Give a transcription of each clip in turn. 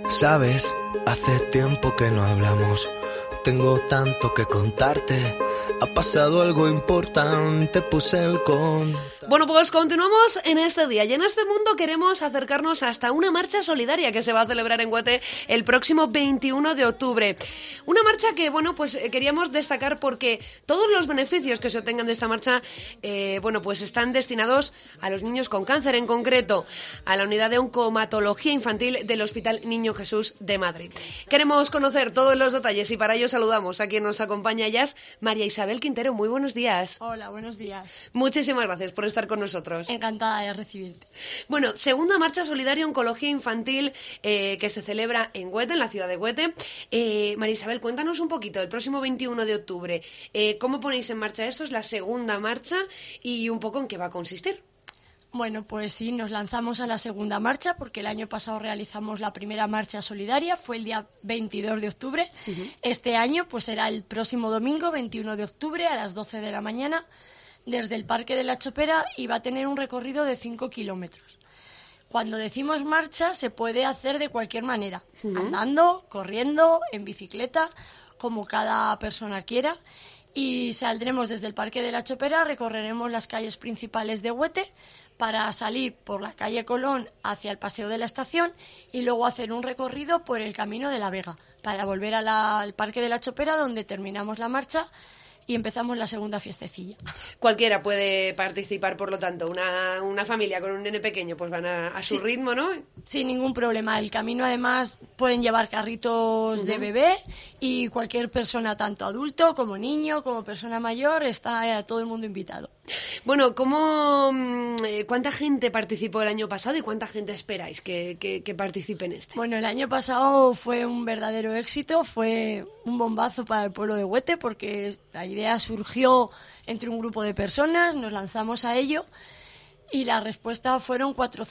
Sabes, hace tiempo que no hablamos. Tengo tanto que contarte. Ha pasado algo importante, puse el con... Bueno, pues continuamos en este día y en este mundo queremos acercarnos hasta una marcha solidaria que se va a celebrar en Huete el próximo 21 de octubre. Una marcha que, bueno, pues queríamos destacar porque todos los beneficios que se obtengan de esta marcha, bueno, pues están destinados a los niños con cáncer, en concreto a la unidad de oncomatología infantil del Hospital Niño Jesús de Madrid. Queremos conocer todos los detalles y para ello saludamos a quien nos acompaña ya, María Isabel Quintero. Muy buenos días. Hola, buenos días. Muchísimas gracias por estar con nosotros. Encantada de recibirte. Bueno, segunda marcha solidaria oncología infantil que se celebra en Huete, en la ciudad de Huete. María Isabel, cuéntanos un poquito, el próximo 21 de octubre, ¿cómo ponéis en marcha esto? Es la segunda marcha y un poco en qué va a consistir. Bueno, pues sí, nos lanzamos a la segunda marcha porque el año pasado realizamos la primera marcha solidaria, fue el día 22 de octubre. Uh-huh. Este año pues será el próximo domingo, 21 de octubre, a las 12 de la mañana, desde el Parque de la Chopera, y va a tener un recorrido de 5 kilómetros. Cuando decimos marcha se puede hacer de cualquier manera, uh-huh, andando, corriendo, en bicicleta, como cada persona quiera. Y saldremos desde el Parque de la Chopera, recorreremos las calles principales de Huete para salir por la calle Colón hacia el Paseo de la Estación y luego hacer un recorrido por el Camino de la Vega para volver al Parque de la Chopera, donde terminamos la marcha y empezamos la segunda fiestecilla. Cualquiera puede participar, por lo tanto, una familia con un nene pequeño, pues van a su ritmo, ¿no? Sin ningún problema. El camino, además, pueden llevar carritos, uh-huh, de bebé, y cualquier persona, tanto adulto como niño, como persona mayor, está todo el mundo invitado. Bueno, ¿cuánta gente participó el año pasado y cuánta gente esperáis que participe en este? Bueno, el año pasado fue un verdadero éxito, fue un bombazo para el pueblo de Huete porque la idea surgió entre un grupo de personas, nos lanzamos a ello y la respuesta fueron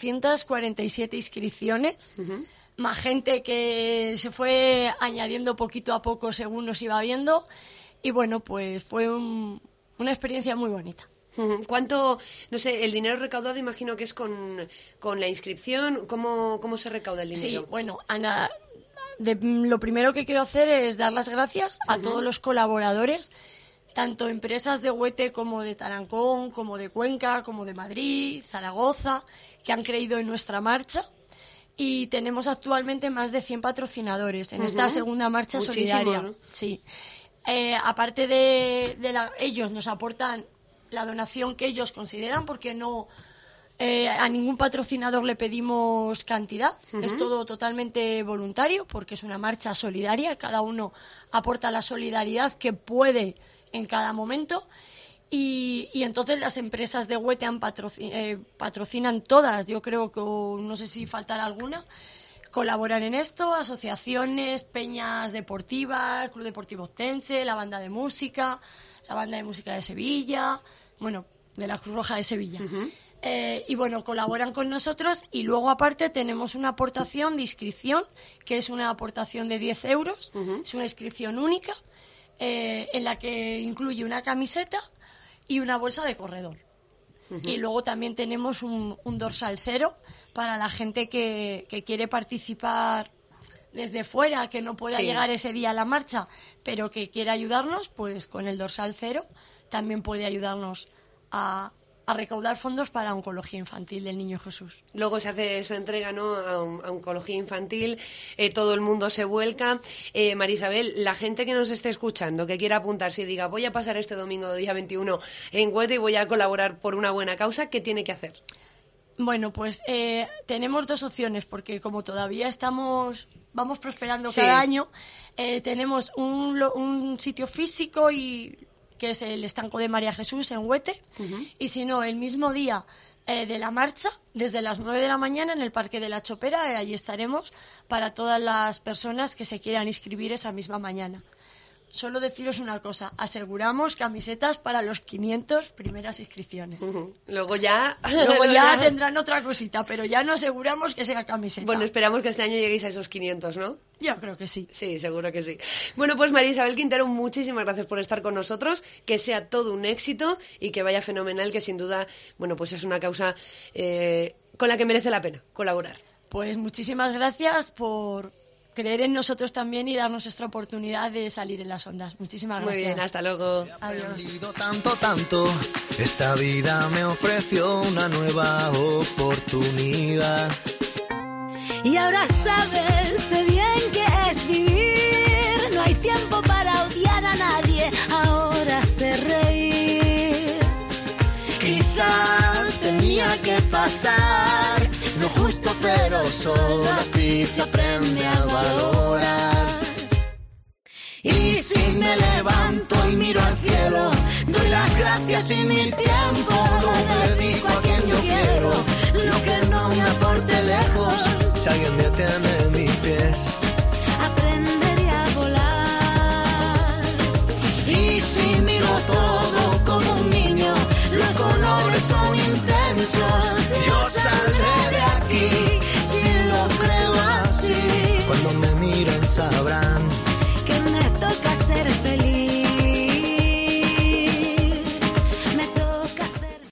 447 inscripciones, uh-huh, más gente que se fue añadiendo poquito a poco según nos iba viendo y bueno, pues fue una experiencia muy bonita. ¿Cuánto, no sé, el dinero recaudado imagino que es con la inscripción? ¿Cómo se recauda el dinero? Sí, bueno, Ana, lo primero que quiero hacer es dar las gracias a, uh-huh, todos los colaboradores, tanto empresas de Huete como de Tarancón, como de Cuenca, como de Madrid, Zaragoza, que han creído en nuestra marcha. Y tenemos actualmente más de 100 patrocinadores en, uh-huh, esta segunda marcha solidaria. ¿No? Sí. Aparte de ellos nos aportan la donación que ellos consideran, porque no a ningún patrocinador le pedimos cantidad, uh-huh, es todo totalmente voluntario porque es una marcha solidaria, cada uno aporta la solidaridad que puede en cada momento y entonces las empresas de Huete patrocinan todas, yo creo que no sé si faltará alguna, colaboran en esto, asociaciones, peñas deportivas, Club Deportivo Ostense, la banda de música de Sevilla, bueno, de la Cruz Roja de Sevilla. Uh-huh. Y bueno, colaboran con nosotros y luego aparte tenemos una aportación de inscripción, que es una aportación de 10 euros, uh-huh, es una inscripción única, en la que incluye una camiseta y una bolsa de corredor. Uh-huh. Y luego también tenemos un dorsal cero para la gente que quiere participar desde fuera, que no pueda, sí, llegar ese día a la marcha, pero que quiera ayudarnos, pues con el dorsal cero también puede ayudarnos a recaudar fondos para oncología infantil del Niño Jesús. Luego se hace esa entrega, ¿no?, a oncología infantil, todo el mundo se vuelca. María Isabel, la gente que nos esté escuchando, que quiera apuntarse y diga voy a pasar este domingo día 21 en Huete y voy a colaborar por una buena causa, ¿qué tiene que hacer? Bueno, pues tenemos dos opciones, porque como todavía vamos prosperando, sí, cada año, tenemos un sitio físico que es el estanco de María Jesús en Huete, uh-huh, y si no, el mismo día de la marcha, desde las 9 de la mañana en el Parque de la Chopera, allí estaremos para todas las personas que se quieran inscribir esa misma mañana. Solo deciros una cosa, aseguramos camisetas para los 500 primeras inscripciones. Uh-huh. Luego ya tendrán otra cosita, pero ya no aseguramos que sea camiseta. Bueno, esperamos que este año lleguéis a esos 500, ¿no? Yo creo que sí. Sí, seguro que sí. Bueno, pues María Isabel Quintero, muchísimas gracias por estar con nosotros, que sea todo un éxito y que vaya fenomenal, que sin duda, bueno, pues es una causa con la que merece la pena colaborar. Pues muchísimas gracias por creer en nosotros también y darnos esta oportunidad de salir en las ondas. Muchísimas gracias. Muy bien, hasta luego. He aprendido tanto, esta vida me ofreció una nueva oportunidad. Y ahora sabes bien qué es vivir, no hay tiempo para odiar a nadie, ahora sé reír. Quizá tenía que pasar, no es justo pero solo así se aprende a valorar. Y si me levanto y miro al cielo, doy las gracias y mi tiempo lo dedico a quien yo quiero. Lo que no me aporte lejos, si alguien detiene mis pies, aprenderé a volar. y si miro todo como un niño, los colores son intensos, yo saldré de aquí, si lo creo así. Cuando me miren sabrán